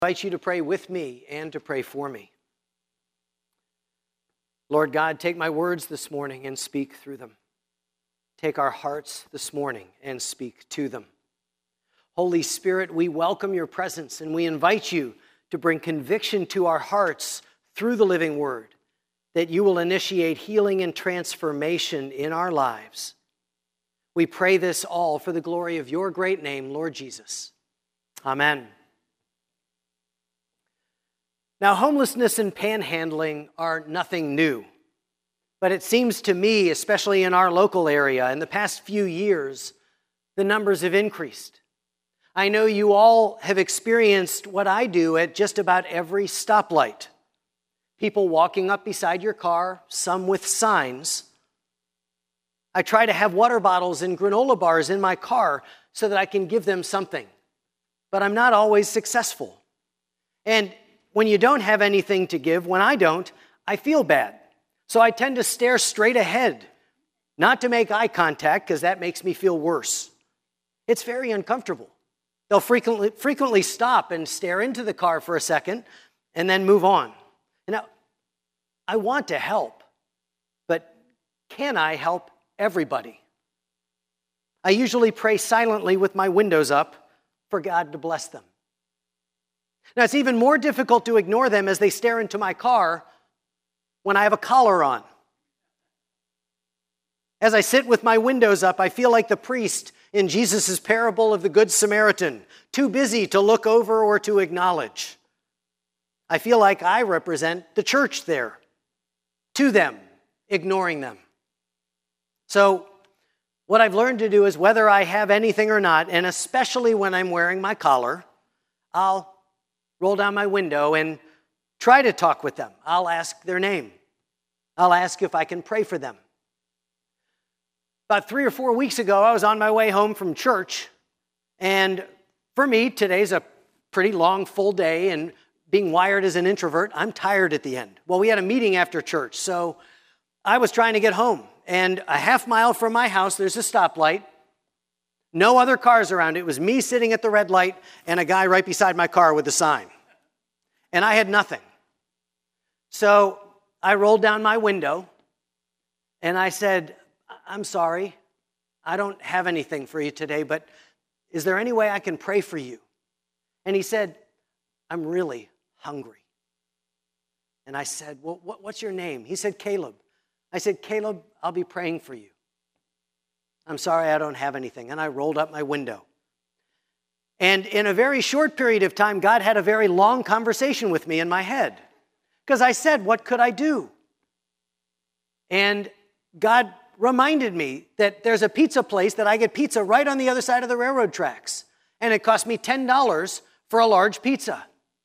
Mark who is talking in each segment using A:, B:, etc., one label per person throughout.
A: I invite you to pray with me and to pray for me. Lord God, take my words this morning and speak through them. Take our hearts this morning and speak to them. Holy Spirit, we welcome your presence and we invite you to bring conviction to our hearts through the living word, that you will initiate healing and transformation in our lives. We pray this all for the glory of your great name, Lord Jesus. Amen. Now, homelessness and panhandling are nothing new, but it seems to me, especially in our local area, in the past few years, the numbers have increased. I know you all have experienced what I do at just about every stoplight. People walking up beside your car, some with signs. I try to have water bottles and granola bars in my car so that I can give them something, but I'm not always successful. And when you don't have anything to give, when I don't, I feel bad. So I tend to stare straight ahead, not to make eye contact because that makes me feel worse. It's very uncomfortable. They'll frequently stop and stare into the car for a second and then move on. Now, I want to help, but can I help everybody? I usually pray silently with my windows up for God to bless them. Now, it's even more difficult to ignore them as they stare into my car when I have a collar on. As I sit with my windows up, I feel like the priest in Jesus' parable of the Good Samaritan, too busy to look over or to acknowledge. I feel like I represent the church there, to them, ignoring them. So, what I've learned to do is whether I have anything or not, and especially when I'm wearing my collar, I'll roll down my window and try to talk with them. I'll ask their name. I'll ask if I can pray for them. About 3 or 4 weeks ago, I was on my way home from church, and for me, today's a pretty long, full day, and being wired as an introvert, I'm tired at the end. Well, we had a meeting after church, so I was trying to get home, and a half mile from my house, there's a stoplight. No other cars around. It was me sitting at the red light and a guy right beside my car with a sign. And I had nothing. So I rolled down my window and I said, I'm sorry, I don't have anything for you today, but is there any way I can pray for you? And he said, I'm really hungry. And I said, well, what's your name? He said, Caleb. I said, Caleb, I'll be praying for you. I'm sorry, I don't have anything. And I rolled up my window. And in a very short period of time, God had a very long conversation with me in my head. Because I said, what could I do? And God reminded me that there's a pizza place that I get pizza right on the other side of the railroad tracks. And it cost me $10 for a large pizza.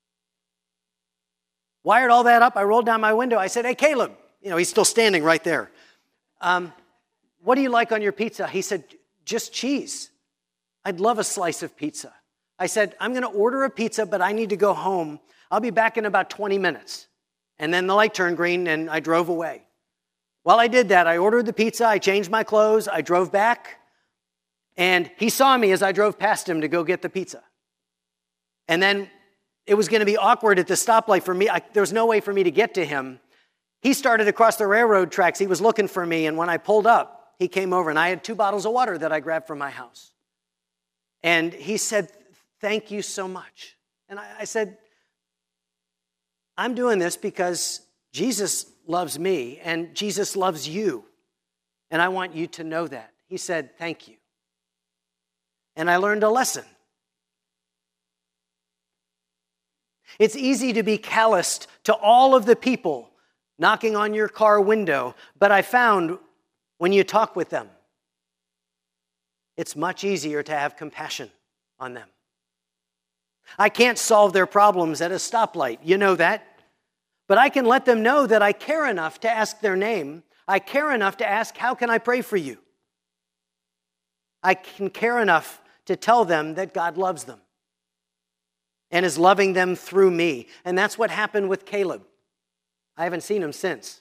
A: Wired all that up, I rolled down my window. I said, hey, Caleb. He's still standing right there. What do you like on your pizza? He said, just cheese. I'd love a slice of pizza. I said, I'm going to order a pizza, but I need to go home. I'll be back in about 20 minutes. And then the light turned green and I drove away. While I did that, I ordered the pizza, I changed my clothes, I drove back, and he saw me as I drove past him to go get the pizza. And then it was going to be awkward at the stoplight for me. There was no way for me to get to him. He started across the railroad tracks. He was looking for me, and when I pulled up, he came over, and I had 2 bottles of water that I grabbed from my house. And he said, thank you so much. And I said, I'm doing this because Jesus loves me, and Jesus loves you, and I want you to know that. He said, thank you. And I learned a lesson. It's easy to be calloused to all of the people knocking on your car window, but I found when you talk with them, it's much easier to have compassion on them. I can't solve their problems at a stoplight, you know that. But I can let them know that I care enough to ask their name. I care enough to ask, how can I pray for you? I can care enough to tell them that God loves them and is loving them through me. And that's what happened with Caleb. I haven't seen him since.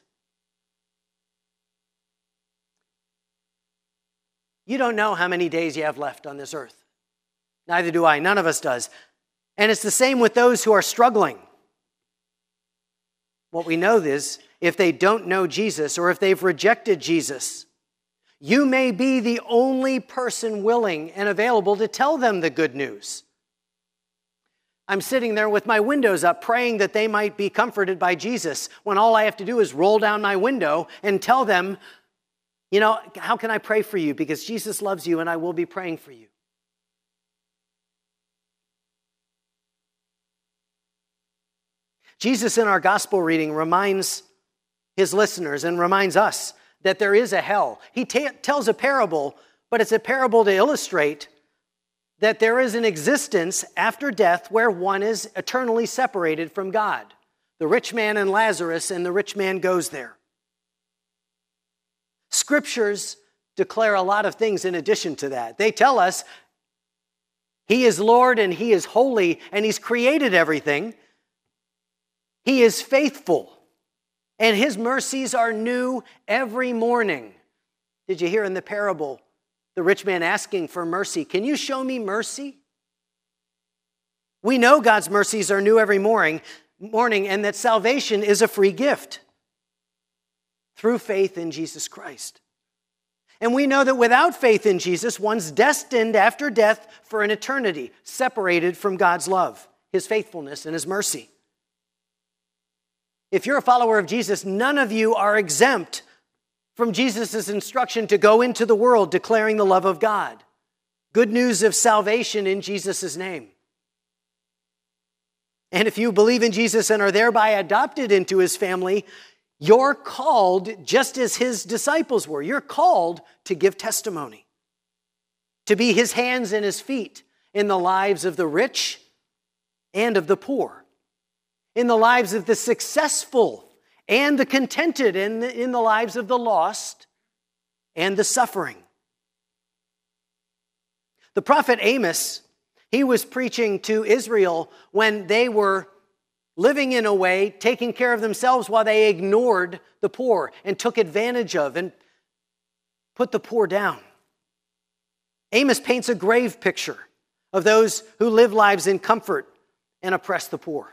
A: You don't know how many days you have left on this earth. Neither do I. None of us does. And it's the same with those who are struggling. What we know is, if they don't know Jesus or if they've rejected Jesus, you may be the only person willing and available to tell them the good news. I'm sitting there with my windows up, praying that they might be comforted by Jesus, when all I have to do is roll down my window and tell them, how can I pray for you? Because Jesus loves you and I will be praying for you. Jesus in our gospel reading reminds his listeners and reminds us that there is a hell. He tells a parable, but it's a parable to illustrate that there is an existence after death where one is eternally separated from God. The rich man and Lazarus, and the rich man goes there. Scriptures declare a lot of things in addition to that. They tell us he is Lord and he is holy and he's created everything. He is faithful, and his mercies are new every morning. Did you hear in the parable the rich man asking for mercy? Can you show me mercy? We know God's mercies are new every morning, and that salvation is a free gift through faith in Jesus Christ. And we know that without faith in Jesus, one's destined after death for an eternity, separated from God's love, his faithfulness, and his mercy. If you're a follower of Jesus, none of you are exempt from Jesus' instruction to go into the world declaring the love of God. Good news of salvation in Jesus' name. And if you believe in Jesus and are thereby adopted into his family, you're called just as his disciples were. You're called to give testimony, to be his hands and his feet in the lives of the rich and of the poor, in the lives of the successful and the contented, in the lives of the lost and the suffering. The prophet Amos, he was preaching to Israel when they were living in a way, taking care of themselves while they ignored the poor and took advantage of and put the poor down. Amos paints a grave picture of those who live lives in comfort and oppress the poor.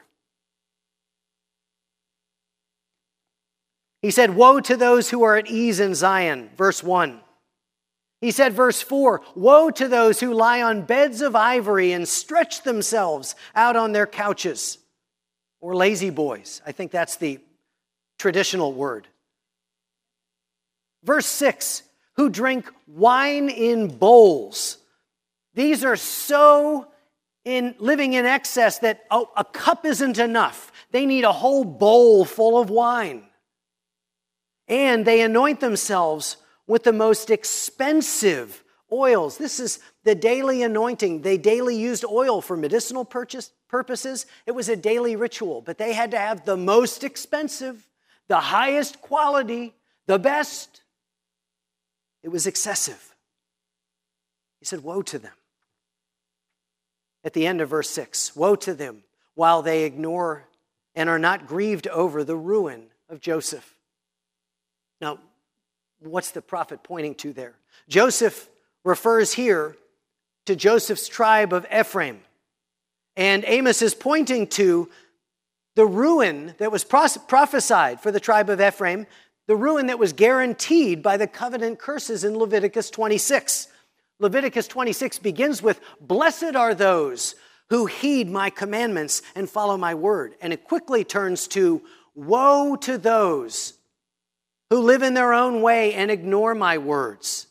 A: He said, woe to those who are at ease in Zion, verse 1. He said, verse 4, woe to those who lie on beds of ivory and stretch themselves out on their couches, or lazy boys. I think that's the traditional word. Verse 6, who drink wine in bowls. These are so living in excess that a cup isn't enough. They need a whole bowl full of wine. And they anoint themselves with the most expensive oils. This is the daily anointing. They daily used oil for medicinal purposes. It was a daily ritual, but they had to have the most expensive, the highest quality, the best. It was excessive. He said, woe to them. At the end of verse 6, woe to them while they ignore and are not grieved over the ruin of Joseph. Now, what's the prophet pointing to there? Joseph refers here to Joseph's tribe of Ephraim. And Amos is pointing to the ruin that was prophesied for the tribe of Ephraim, the ruin that was guaranteed by the covenant curses in Leviticus 26. Leviticus 26 begins with, blessed are those who heed my commandments and follow my word. And it quickly turns to, woe to those who live in their own way and ignore my words.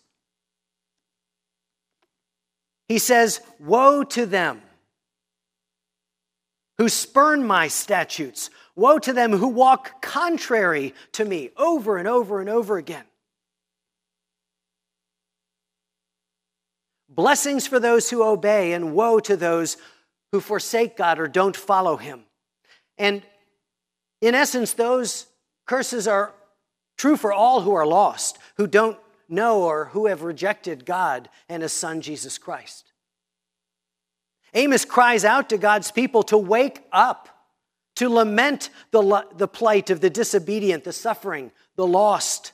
A: He says, woe to them who spurn my statutes. Woe to them who walk contrary to me, over and over and over again. Blessings for those who obey, and woe to those who forsake God or don't follow him. And in essence, those curses are true for all who are lost, who don't know or who have rejected God and his Son, Jesus Christ. Amos cries out to God's people to wake up, to lament the plight of the disobedient, the suffering, the lost.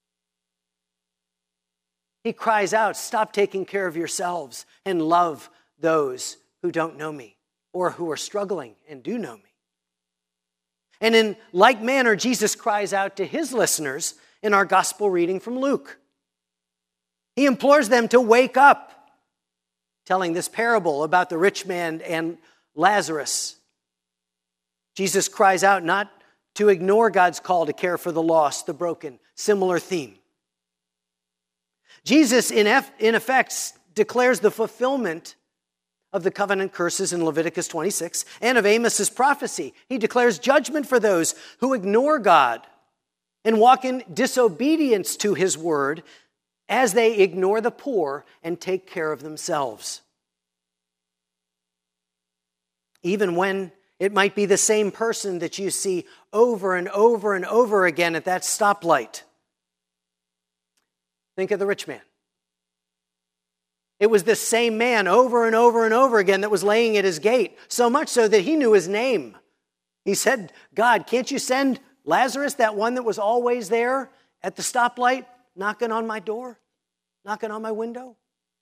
A: He cries out, stop taking care of yourselves and love those who don't know me. or who are struggling and do know me. And in like manner, Jesus cries out to his listeners in our gospel reading from Luke. He implores them to wake up, telling this parable about the rich man and Lazarus. Jesus cries out not to ignore God's call to care for the lost, the broken, similar theme. Jesus, in effect, declares the fulfillment of the covenant curses in Leviticus 26 and of Amos's prophecy. He declares judgment for those who ignore God and walk in disobedience to his word as they ignore the poor and take care of themselves. Even when it might be the same person that you see over and over and over again at that stoplight. Think of the rich man. It was the same man over and over and over again that was laying at his gate, so much so that he knew his name. He said, God, can't you send Lazarus, that one that was always there at the stoplight, knocking on my door, knocking on my window?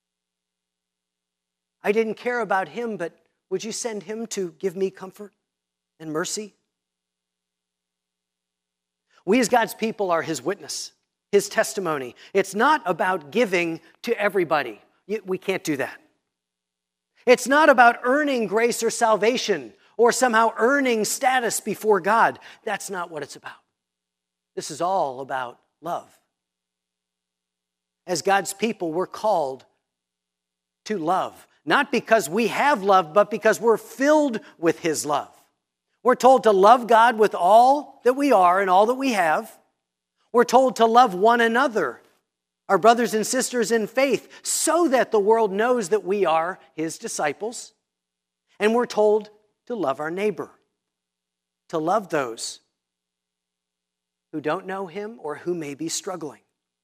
A: I didn't care about him, but would you send him to give me comfort and mercy? We as God's people are his witness, his testimony. It's not about giving to everybody. We can't do that. It's not about earning grace or salvation or somehow earning status before God. That's not what it's about. This is all about love. As God's people, we're called to love. Not because we have love, but because we're filled with his love. We're told to love God with all that we are and all that we have. We're told to love one another, our brothers and sisters in faith, so that the world knows that we are his disciples. And we're told to love our neighbor, to love those who don't know him or who may be struggling.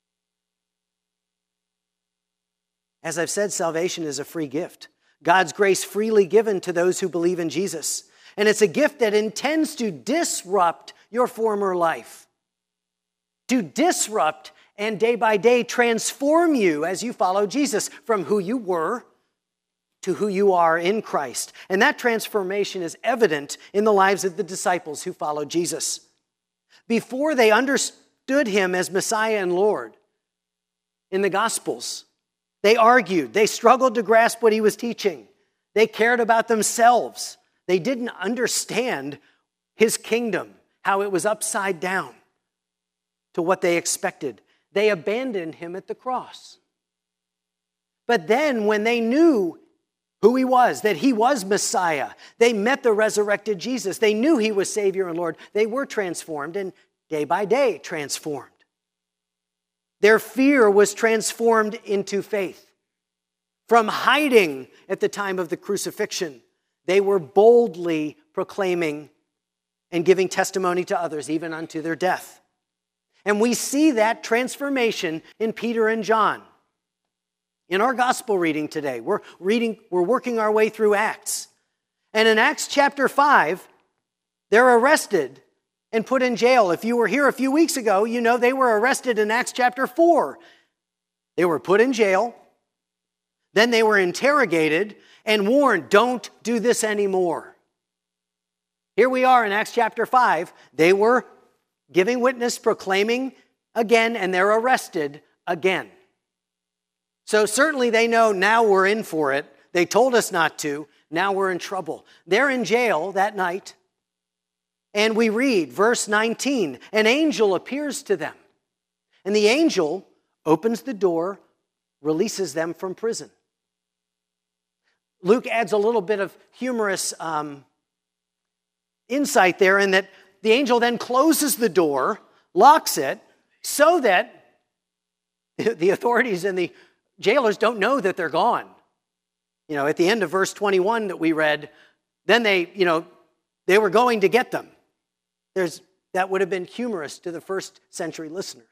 A: As I've said, salvation is a free gift. God's grace freely given to those who believe in Jesus. And it's a gift that intends to disrupt your former life, to disrupt and day by day transform you as you follow Jesus from who you were to who you are in Christ. And that transformation is evident in the lives of the disciples who followed Jesus. Before they understood him as Messiah and Lord in the Gospels, they argued, they struggled to grasp what he was teaching. They cared about themselves. They didn't understand his kingdom, how it was upside down to what they expected. They abandoned him at the cross. But then when they knew who he was, that he was Messiah, they met the resurrected Jesus. They knew he was Savior and Lord. They were transformed and day by day transformed. Their fear was transformed into faith. From hiding at the time of the crucifixion, they were boldly proclaiming and giving testimony to others, even unto their death. And we see that transformation in Peter and John. In our gospel reading today, we're working our way through Acts. And in Acts chapter 5, they're arrested and put in jail. If you were here a few weeks ago, you know they were arrested in Acts chapter 4. They were put in jail. Then they were interrogated and warned, don't do this anymore. Here we are in Acts chapter 5. They were giving witness, proclaiming again, and they're arrested again. So certainly they know now we're in for it. They told us not to. Now we're in trouble. They're in jail that night. And we read, verse 19, an angel appears to them. And the angel opens the door, releases them from prison. Luke adds a little bit of humorous insight there in that the angel then closes the door, locks it, so that the authorities and the jailers don't know that they're gone. You know, at the end of verse 21 that we read, then they were going to get them. That would have been humorous to the first century listeners.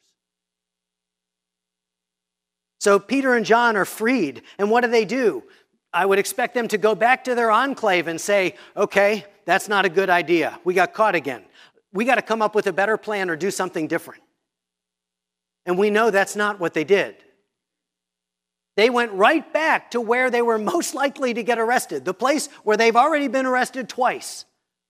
A: So Peter and John are freed. And what do? I would expect them to go back to their enclave and say, okay, that's not a good idea. We got caught again. We got to come up with a better plan or do something different. And we know that's not what they did. They went right back to where they were most likely to get arrested, the place where they've already been arrested twice.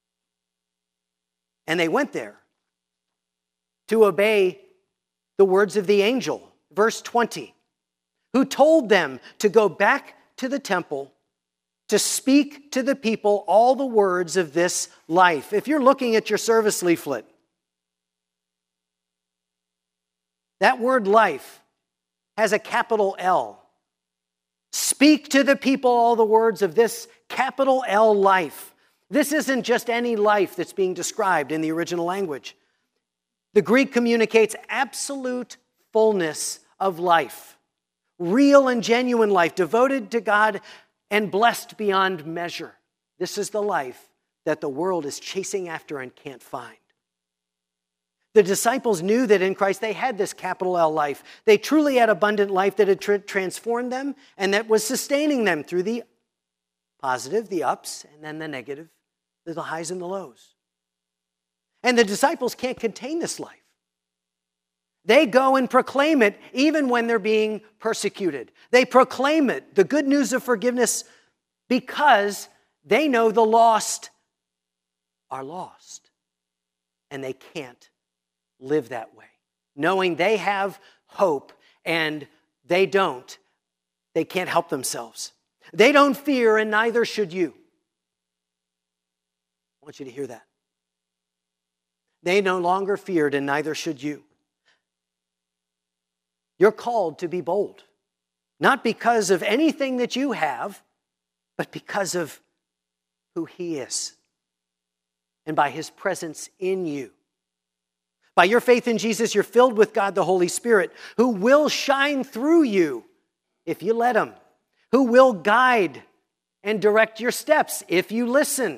A: And they went there to obey the words of the angel, verse 20, who told them to go back to the temple to speak to the people all the words of this life. If you're looking at your service leaflet, that word life has a capital L. Speak to the people all the words of this capital L life. This isn't just any life that's being described in the original language. The Greek communicates absolute fullness of life, real and genuine life, devoted to God and blessed beyond measure. This is the life that the world is chasing after and can't find. The disciples knew that in Christ they had this capital L life. They truly had abundant life that had transformed them and that was sustaining them through the positive, the ups, and then the negative, the highs and the lows. And the disciples can't contain this life. They go and proclaim it even when they're being persecuted. They proclaim it, the good news of forgiveness, because they know the lost are lost. And they can't live that way. Knowing they have hope and they don't, they can't help themselves. They don't fear and neither should you. I want you to hear that. They no longer feared and neither should you. You're called to be bold, not because of anything that you have, but because of who He is and by His presence in you. By your faith in Jesus, you're filled with God the Holy Spirit, who will shine through you if you let Him, who will guide and direct your steps if you listen.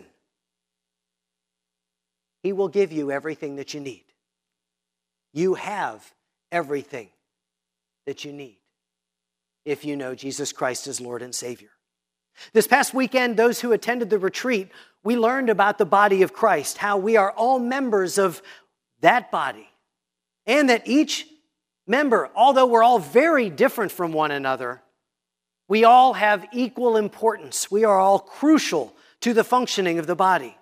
A: He will give you everything that you need. You have everything that you need if you know Jesus Christ as Lord and Savior. This past weekend, those who attended the retreat, we learned about the body of Christ, how we are all members of that body, and that each member, although we're all very different from one another, we all have equal importance. We are all crucial to the functioning of the body.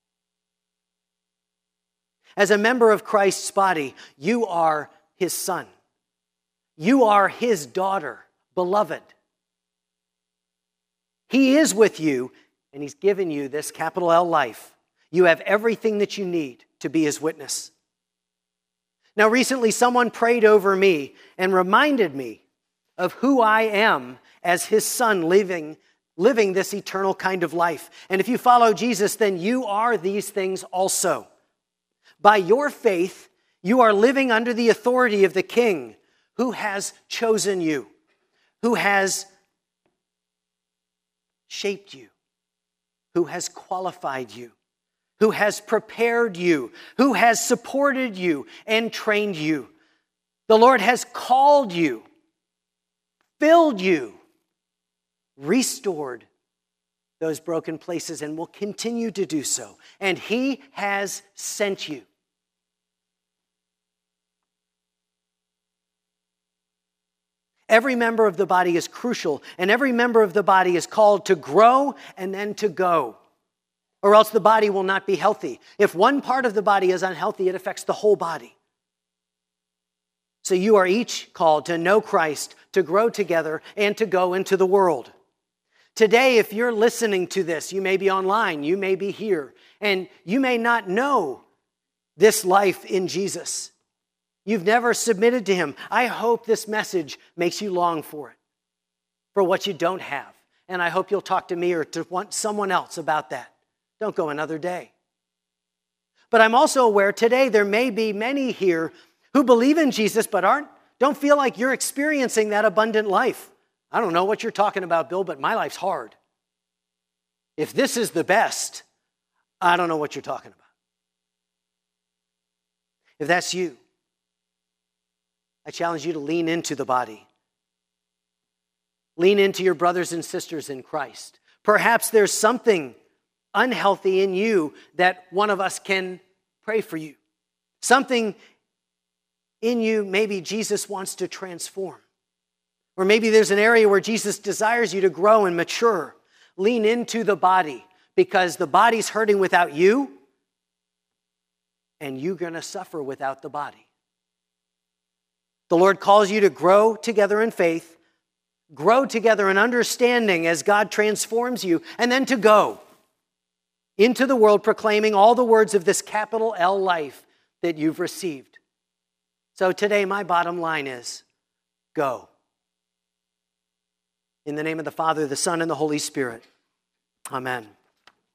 A: As a member of Christ's body, you are His son. You are His daughter, beloved. He is with you, and He's given you this capital L life. You have everything that you need to be His witness. Now, recently, someone prayed over me and reminded me of who I am as His son living this eternal kind of life. And if you follow Jesus, then you are these things also. By your faith, you are living under the authority of the King who has chosen you, who has shaped you, who has qualified you, who has prepared you, who has supported you and trained you. The Lord has called you, filled you, restored those broken places, and will continue to do so. And He has sent you. Every member of the body is crucial, and every member of the body is called to grow and then to go, or else the body will not be healthy. If one part of the body is unhealthy, it affects the whole body. So you are each called to know Christ, to grow together, and to go into the world. Today, if you're listening to this, you may be online, you may be here, and you may not know this life in Jesus. You've never submitted to Him. I hope this message makes you long for it, for what you don't have. And I hope you'll talk to me or to someone else about that. Don't go another day. But I'm also aware today there may be many here who believe in Jesus but don't feel like you're experiencing that abundant life. I don't know what you're talking about, Bill, but my life's hard. If this is the best, I don't know what you're talking about. If that's you, I challenge you to lean into the body. Lean into your brothers and sisters in Christ. Perhaps there's something unhealthy in you that one of us can pray for you. Something in you maybe Jesus wants to transform. Or maybe there's an area where Jesus desires you to grow and mature. Lean into the body because the body's hurting without you, and you're going to suffer without the body. The Lord calls you to grow together in faith, grow together in understanding as God transforms you, and then to go into the world proclaiming all the words of this capital L life that you've received. So today, my bottom line is, go. In the name of the Father, the Son, and the Holy Spirit. Amen.